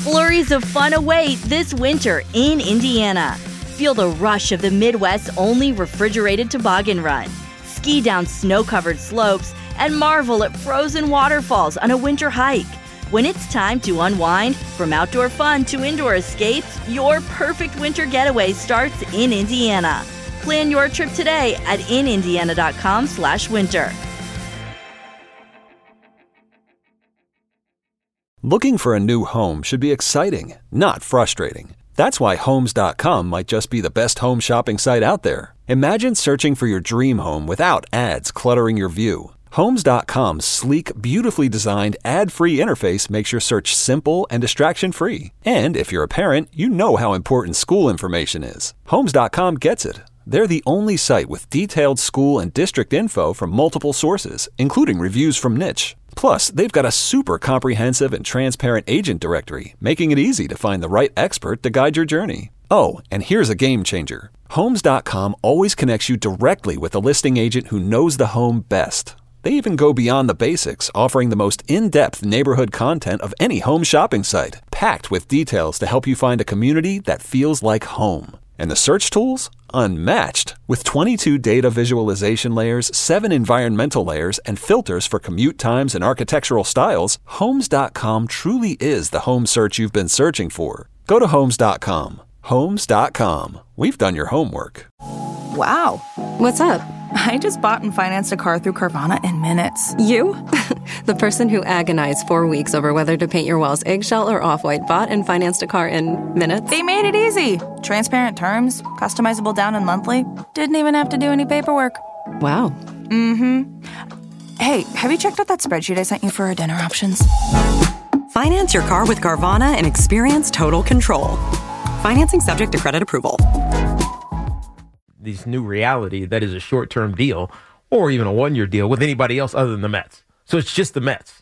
Flurries of fun await this winter in Indiana. Feel the rush of the Midwest's only refrigerated toboggan run. Ski down snow-covered slopes and marvel at frozen waterfalls on a winter hike. When it's time to unwind, from outdoor fun to indoor escapes, your perfect winter getaway starts in Indiana. Plan your trip today at inindiana.com/winter. Looking for a new home should be exciting, not frustrating. That's why Homes.com might just be the best home shopping site out there. Imagine searching for your dream home without ads cluttering your view. Homes.com's sleek, beautifully designed, ad-free interface makes your search simple and distraction-free. And if you're a parent, you know how important school information is. Homes.com gets it. They're the only site with detailed school and district info from multiple sources, including reviews from Niche. Plus, they've got a super comprehensive and transparent agent directory, making it easy to find the right expert to guide your journey. Oh, and here's a game changer. Homes.com always connects you directly with a listing agent who knows the home best. They even go beyond the basics, offering the most in-depth neighborhood content of any home shopping site, packed with details to help you find a community that feels like home. And the search tools? Unmatched. With 22 data visualization layers, 7 environmental layers, and filters for commute times and architectural styles, Homes.com truly is the home search you've been searching for. Go to Homes.com. Homes.com. We've done your homework. Wow. What's up? I just bought and financed a car through Carvana in minutes. You? The person who agonized 4 weeks over whether to paint your walls eggshell or off-white bought and financed a car in minutes? They made it easy. Transparent terms, customizable down and monthly. Didn't even have to do any paperwork. Wow. Mm-hmm. Hey, have you checked out that spreadsheet I sent you for our dinner options? Finance your car with Carvana and experience total control. Financing subject to credit approval. This new reality that is a short-term deal or even a one-year deal with anybody else other than the Mets. So it's just the Mets.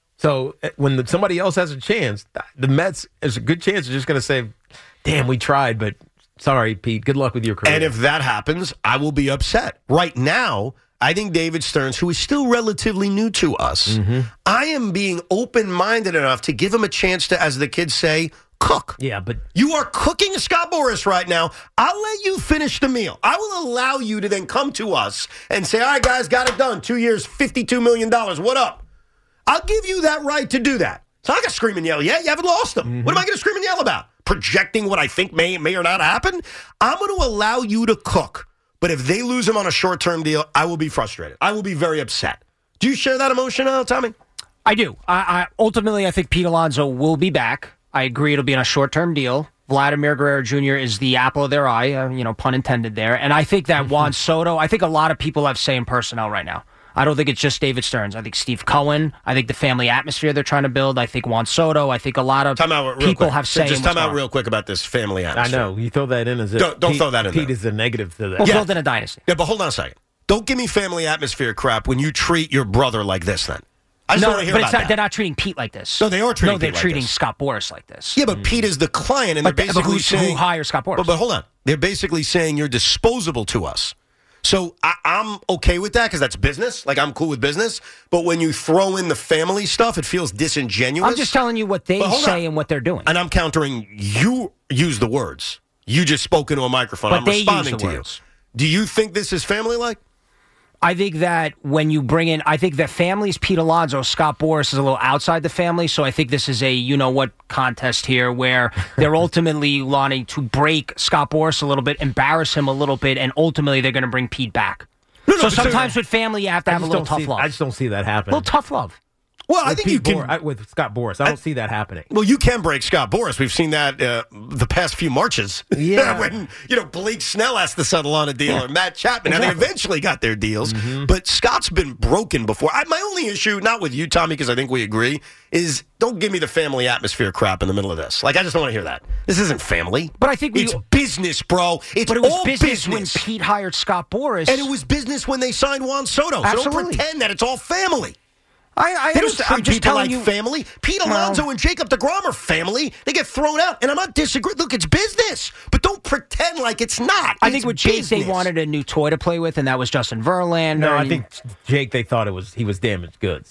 So when somebody else has a chance, the Mets, there's a good chance they're just going to say, damn, we tried, but sorry, Pete, good luck with your career. And if that happens, I will be upset. Right now, I think David Stearns, who is still relatively new to us, I am being open-minded enough to give him a chance to, as the kids say, cook. Yeah, but you are cooking Scott Boras right now. I'll let you finish the meal. I will allow you to then come to us and say, all right, guys, got it done. 2 years, $52 million. What up? I'll give you that right to do that. So I'm not going to scream and yell yet. You haven't lost them. What am I going to scream and yell about? Projecting what I think may or not happen? I'm going to allow you to cook. But if they lose him on a short-term deal, I will be frustrated. I will be very upset. Do you share that emotion, Tommy? I do. Ultimately, I think Pete Alonso will be back. I agree it'll be on a short-term deal. Vladimir Guerrero Jr. is the apple of their eye, pun intended there. And I think that Juan Soto, I think a lot of people have say in personnel right now. I don't think it's just David Stearns. I think Steve Cohen. I think the family atmosphere they're trying to build. I think Juan Soto. I think a lot of people have say. Just time out real quick about this family atmosphere. I know. You throw that in as if don't throw that in Pete there. is a negative to that. We're building a dynasty. Yeah, but hold on a second. Don't give me family atmosphere crap when you treat your brother like this then. I just want to hear about that. They're not treating Pete like this. No, they are treating No, they're Pete like treating this. Scott Boras like this. Yeah, but Pete is the client, and they're basically saying... who hires Scott Boras? But hold on. They're basically saying you're disposable to us. So I'm okay with that because that's business. Like, I'm cool with business. But when you throw in the family stuff, it feels disingenuous. I'm just telling you what they say and what they're doing. And I'm countering you use the words. You just spoke into a microphone. But I'm they responding use the to words. you. Do you think this is family-like? I think that when you bring in, I think that family's Pete Alonso, Scott Boras is a little outside the family, so I think this is a you-know-what contest here where they're ultimately wanting to break Scott Boras a little bit, embarrass him a little bit, and ultimately they're going to bring Pete back. So sometimes with family, you have to have a little tough love. I just don't see that happening. A little tough love. Well, I think you can... with Scott Boras, I don't see that happening. Well, you can break Scott Boras. We've seen that the past few marches. Yeah. When, Blake Snell has to settle on a deal or Matt Chapman. Now, they eventually got their deals. But Scott's been broken before. My only issue, not with you, Tommy, because I think we agree, is don't give me the family atmosphere crap in the middle of this. Like, I just don't want to hear that. This isn't family. But I think it's business, bro. It's but it was all business when Pete hired Scott Boras. And it was business when they signed Juan Soto. Absolutely. So don't pretend that it's all family. I'm just people telling like you, family. Pete Alonso and Jacob DeGrom are family. They get thrown out, and I'm not disagreeing. Look, it's business, but don't pretend like it's not. I think with Jake, they wanted a new toy to play with, and that was Justin Verlander. No, I think Jake, they thought he was damaged goods.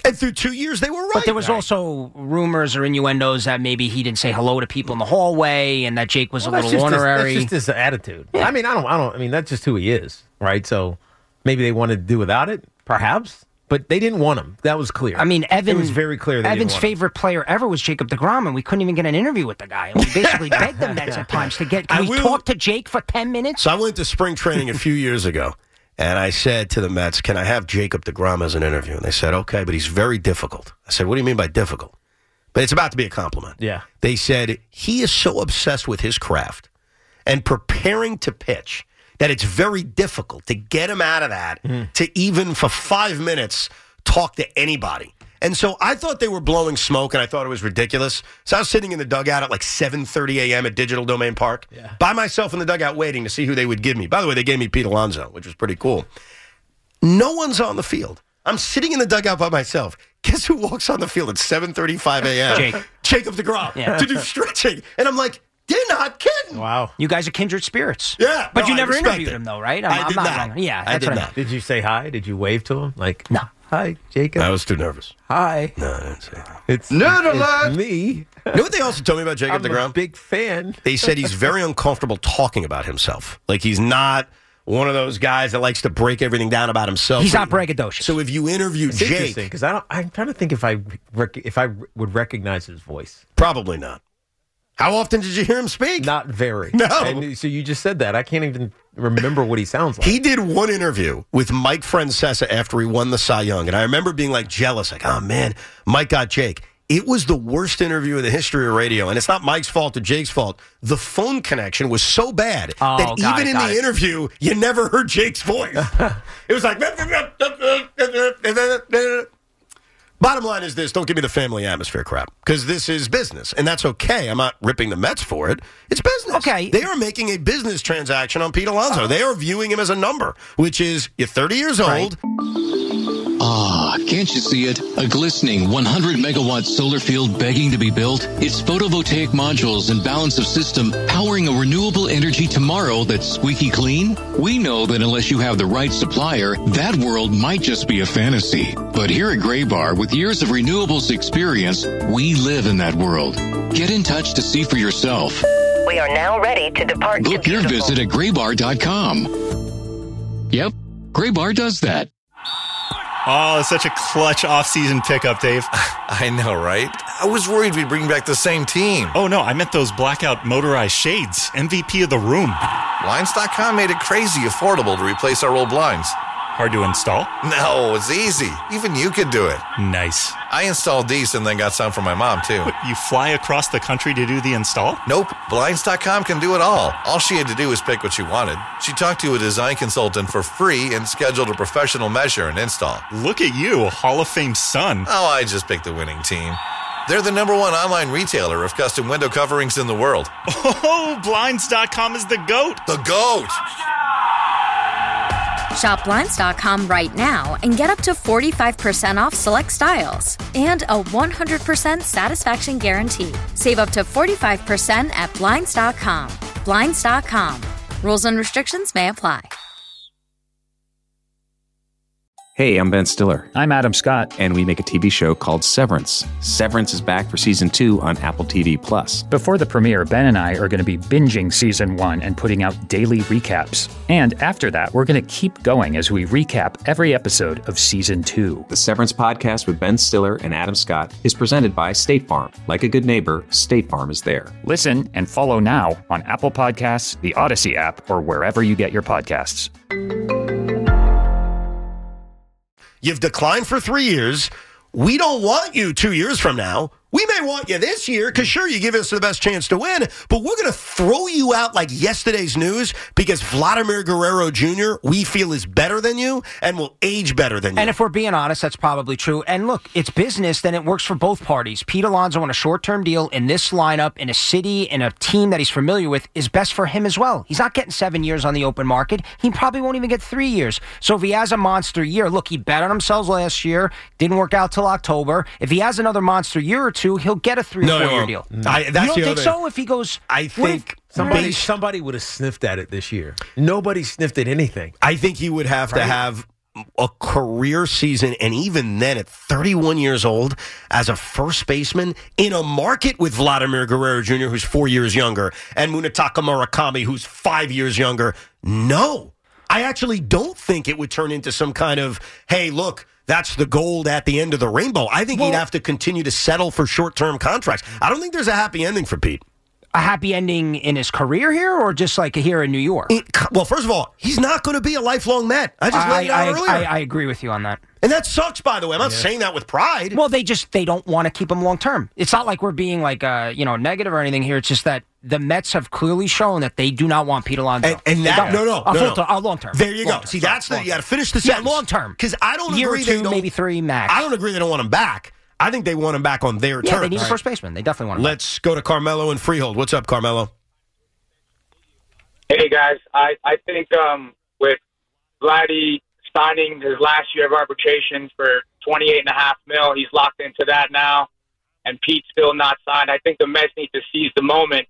And through 2 years, they were right. But there was also rumors or innuendos that maybe he didn't say hello to people in the hallway and that Jake was a little honorary. That's just his attitude. Yeah. I mean, that's just who he is, right? So maybe they wanted to do without it, perhaps. But they didn't want him. That was clear. I mean, it was very clear. Evan's favorite player ever was Jacob deGrom, and we couldn't even get an interview with the guy. And we basically begged the Mets at times to get. Can we talk to Jake for 10 minutes? So I went to spring training a few years ago, and I said to the Mets, "Can I have Jacob deGrom as an interview?" And they said, "Okay, but he's very difficult." I said, "What do you mean by difficult?" But it's about to be a compliment. Yeah. They said he is so obsessed with his craft and preparing to pitch that it's very difficult to get him out of that to even for 5 minutes talk to anybody. And so I thought they were blowing smoke, and I thought it was ridiculous. So I was sitting in the dugout at like 7:30 a.m. at Digital Domain Park by myself in the dugout waiting to see who they would give me. By the way, they gave me Pete Alonso, which was pretty cool. No one's on the field. I'm sitting in the dugout by myself. Guess who walks on the field at 7:35 a.m.? Jacob deGrom to do stretching. And I'm like, they're not kidding. Wow. You guys are kindred spirits. Yeah. But no, you never I interviewed it. him, though, right? I did not. Wrong. Yeah, I did not. Did you say hi? Did you wave to him? Like, no. Hi, Jacob. I was too nervous. Hi. No, I didn't say that. It's me. You know what they also told me about Jacob I'm deGrom? a big fan. They said he's very uncomfortable talking about himself. Like he's not one of those guys that likes to break everything down about himself. He's not braggadocious. So if you interview It's Jake, interesting because I'm trying to think if I would recognize his voice. probably not. How often did you hear him speak? Not very. No. And so you just said that. I can't even remember what he sounds like. He did one interview with Mike Francesa after he won the Cy Young, and I remember being like jealous, like, oh man, Mike got Jake. It was the worst interview in the history of radio, and it's not Mike's fault or Jake's fault. The phone connection was so bad that even in the interview, you never heard Jake's voice. It was like... Bottom line is this, don't give me the family atmosphere crap, because this is business, and that's okay. I'm not ripping the Mets for it. It's business. Okay. They are making a business transaction on Pete Alonso. They are viewing him as a number, which is, you're 30 years old. Ah, can't you see it? A glistening 100-megawatt solar field begging to be built? Its photovoltaic modules and balance of system powering a renewable energy tomorrow that's squeaky clean? We know that unless you have the right supplier, that world might just be a fantasy. But here at Graybar, with years of renewables experience, we live in that world. Get in touch to see for yourself. We are now ready to depart. Book your visit at graybar.com. Yep, Graybar does that. Oh, such a clutch off-season pickup, Dave. I know, right? I was worried we'd bring back the same team. Oh, no, I meant those blackout motorized shades. MVP of the room. Blinds.com made it crazy affordable to replace our old blinds. Hard to install? No, it's easy. Even you could do it. Nice. I installed these and then got some for my mom, too. What, you fly across the country to do the install? Nope. Blinds.com can do it all. All she had to do was pick what she wanted. She talked to a design consultant for free and scheduled a professional measure and install. Look at you, a Hall of Fame son. Oh, I just picked the winning team. They're the #1 online retailer of custom window coverings in the world. Oh, Blinds.com is the GOAT. The GOAT! Shop Blinds.com right now and get up to 45% off select styles and a 100% satisfaction guarantee. Save up to 45% at Blinds.com. Blinds.com. Rules and restrictions may apply. Hey, I'm Ben Stiller. I'm Adam Scott. And we make a TV show called Severance. Severance is back for Season 2 on Apple TV+. Before the premiere, Ben and I are going to be binging Season 1 and putting out daily recaps. And after that, we're going to keep going as we recap every episode of Season 2. The Severance podcast with Ben Stiller and Adam Scott is presented by State Farm. Like a good neighbor, State Farm is there. Listen and follow now on Apple Podcasts, the Odyssey app, or wherever you get your podcasts. You've declined for 3 years. We don't want you 2 years from now. We may want you this year because, sure, you give us the best chance to win, but we're going to throw you out like yesterday's news because Vladimir Guerrero Jr., we feel, is better than you and will age better than you. And if we're being honest, that's probably true. And look, it's business, then it works for both parties. Pete Alonso on a short-term deal in this lineup, in a city, in a team that he's familiar with, is best for him as well. He's not getting 7 years on the open market. He probably won't even get 3 years. So if he has a monster year, look, he bet on himself last year, didn't work out till October. If he has another monster year or two, he'll get a 3 or 4 year deal. That's you don't think so? If he goes, I think somebody would have sniffed at it this year. Nobody sniffed at anything. I think he would have to have a career season, and even then at 31 years old as a first baseman in a market with Vladimir Guerrero Jr., who's 4 years younger, and Munetaka Murakami, who's 5 years younger? No. I actually don't think it would turn into some kind of, hey, look, that's the gold at the end of the rainbow. I think he'd have to continue to settle for short-term contracts. I don't think there's a happy ending for Pete. A happy ending in his career here, or just like here in New York? Well, first of all, he's not going to be a lifelong Met. I just laid it out earlier. I agree with you on that. And that sucks, by the way. I'm not saying that with pride. Well, they don't want to keep him long term. It's not like we're being like negative or anything here. It's just that the Mets have clearly shown that they do not want Pete Alonso. And that long term. There you go. See, that's you got to finish the sentence. Yeah, long term. Because I don't year agree. Year or two, maybe three max. I don't agree they don't want him back. I think they want him back on their terms. Yeah, they need a first baseman. They definitely want him. Let's go to Carmelo in Freehold. What's up, Carmelo? Hey, guys. I think with Vladdy signing his last year of arbitration for $28.5 million, he's locked into that now, and Pete's still not signed. I think the Mets need to seize the moment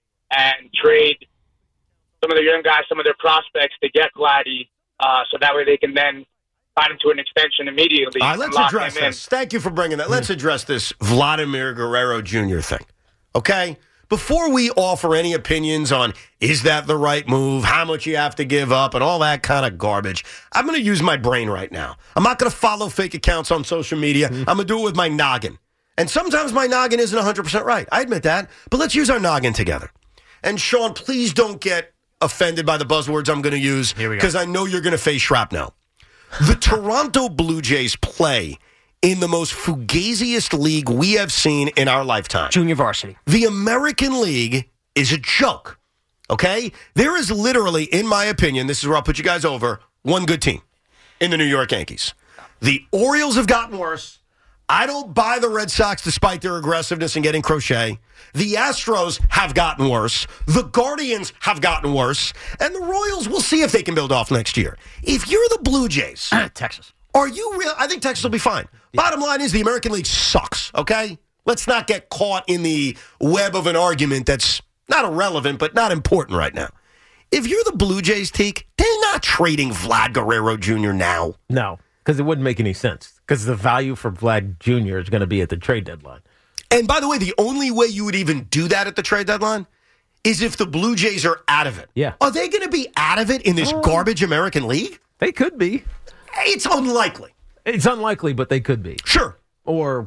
and trade some of their young guys, some of their prospects to get Vladdy, so that way they can then sign him to an extension immediately. All right, let's address this. Thank you for bringing that. Let's address this Vladimir Guerrero Jr. thing, okay? Before we offer any opinions on is that the right move, how much you have to give up, and all that kind of garbage, I'm going to use my brain right now. I'm not going to follow fake accounts on social media. I'm going to do it with my noggin. And sometimes my noggin isn't 100% right. I admit that. But let's use our noggin together. And Sean, please don't get offended by the buzzwords I'm going to use because I know you're going to face shrapnel. The Toronto Blue Jays play in the most fugaziest league we have seen in our lifetime. Junior varsity. The American League is a joke, okay? There is literally, in my opinion, this is where I'll put you guys over, one good team in the New York Yankees. The Orioles have gotten worse. I don't buy the Red Sox despite their aggressiveness in getting Crochet. The Astros have gotten worse. The Guardians have gotten worse. And the Royals, we'll see if they can build off next year. If you're the Blue Jays... Texas. Are you real? I think Texas will be fine. Yeah. Bottom line is the American League sucks, okay? Let's not get caught in the web of an argument that's not irrelevant, but not important right now. If you're the Blue Jays, Teak, they're not trading Vlad Guerrero Jr. now. No, because it wouldn't make any sense. Because the value for Vlad Jr. is going to be at the trade deadline. And by the way, the only way you would even do that at the trade deadline is if the Blue Jays are out of it. Yeah. Are they going to be out of it in this garbage American League? They could be. It's unlikely. It's unlikely, but they could be. Sure. Or,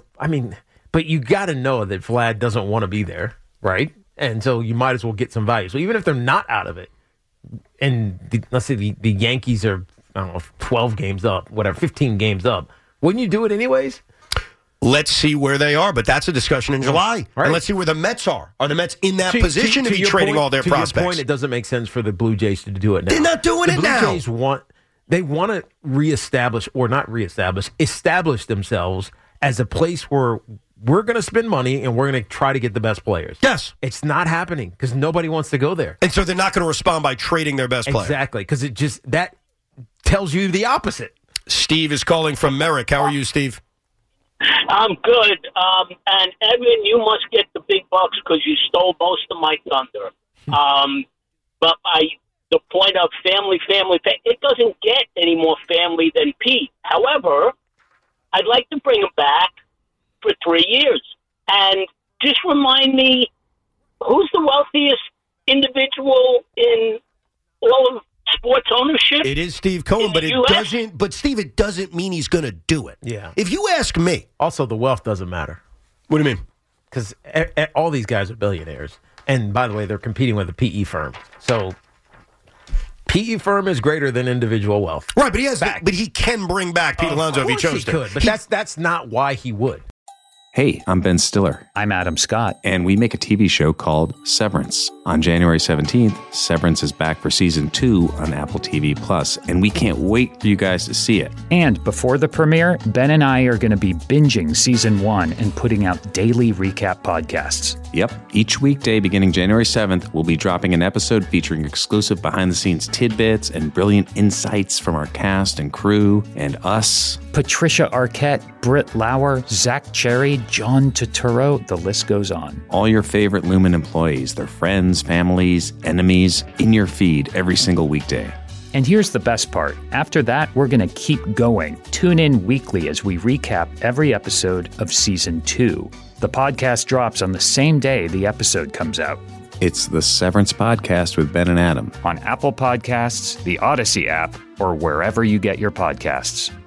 but you got to know that Vlad doesn't want to be there, right? And so you might as well get some value. So even if they're not out of it, and let's say the Yankees are, 12 games up, 15 games up, wouldn't you do it anyways? Let's see where they are, but that's a discussion in July. Right. And let's see where the Mets are. Are the Mets in that position to be trading all their prospects? To your point, it doesn't make sense for the Blue Jays to do it now. They're not doing it now. The Blue Jays want to establish themselves as a place where we're going to spend money and we're going to try to get the best players. Yes. It's not happening because nobody wants to go there. And so they're not going to respond by trading their best player. Exactly, because that tells you the opposite. Steve is calling from Merrick. How are you, Steve? I'm good. And Evan, you must get the big bucks because you stole most of my thunder. But the point of family, it doesn't get any more family than Pete. However, I'd like to bring him back for 3 years. And just remind me, who's the wealthiest individual in all of sports ownership? It is Steve Cohen, but it doesn't mean he's going to do it. Yeah. If you ask me. Also, the wealth doesn't matter. What do you mean? Because all these guys are billionaires. And by the way, they're competing with a PE firm. So PE firm is greater than individual wealth. Right, but he can bring back Pete Alonso if he chose to. Could, but that's not why he would. Hey, I'm Ben Stiller. I'm Adam Scott. And we make a TV show called Severance. On January 17th, Severance is back for season 2 on Apple TV+, and we can't wait for you guys to see it. And before the premiere, Ben and I are going to be binging season 1 and putting out daily recap podcasts. Yep. Each weekday beginning January 7th, we'll be dropping an episode featuring exclusive behind-the-scenes tidbits and brilliant insights from our cast and crew and us. Patricia Arquette, Britt Lauer, Zach Cherry, John Turturro, the list goes on. All your favorite Lumen employees, their friends, families, enemies, in your feed every single weekday. And here's the best part. After that, we're going to keep going. Tune in weekly as we recap every episode of Season 2. The podcast drops on the same day the episode comes out. It's the Severance Podcast with Ben and Adam. On Apple Podcasts, the Odyssey app, or wherever you get your podcasts.